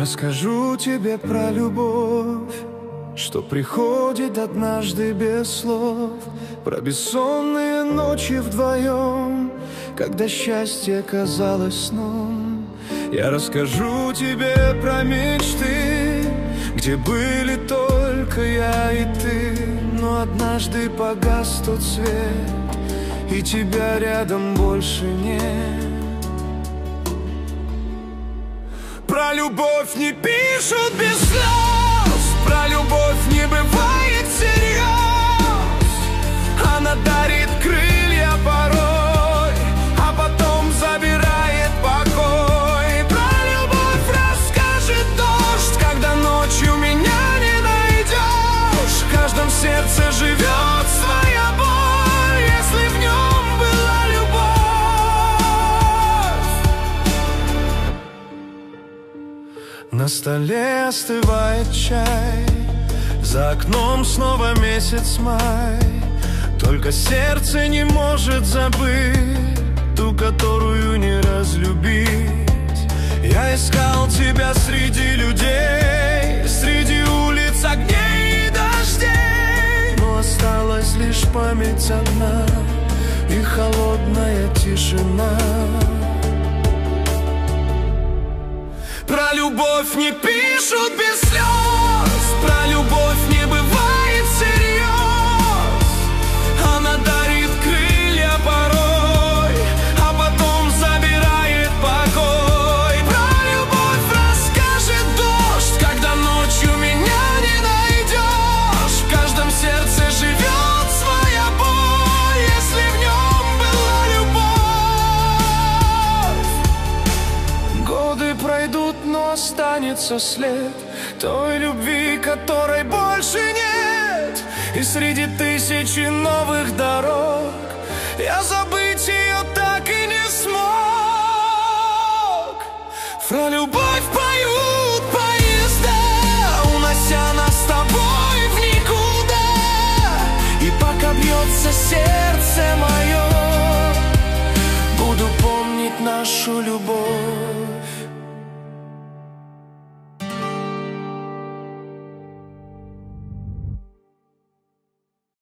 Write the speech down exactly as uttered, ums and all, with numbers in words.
расскажу тебе про любовь, что приходит однажды без слов, про бессонные ночи вдвоем, когда счастье казалось сном. Я расскажу тебе про мечты, где были только я и ты, но однажды погас тот свет, и тебя рядом больше нет. Про любовь не пишут без слез, про любовь не бывает всерьез. Она дарит крылья порой, а потом забирает покой. Про любовь расскажет дождь, когда ночью меня не найдешь. В каждом сердце живет своя боль, если в нем была любовь. На столе остывает чай, за окном снова месяц май. Только сердце не может забыть ту, которую не разлюбить. Я искал тебя среди людей, среди улиц, огней и дождей, но осталась лишь память одна и холодная тишина. Про любовь не пишут без слез, про любовь не бывает всерьез. Она дарит крылья порой, а потом забирает покой. Про любовь расскажет дождь, когда ночью меня не найдешь. В каждом сердце живет своя боль, если в нем была любовь. Годы пройдут, но останется след той любви, которой больше нет. И среди тысячи новых дорог я забыл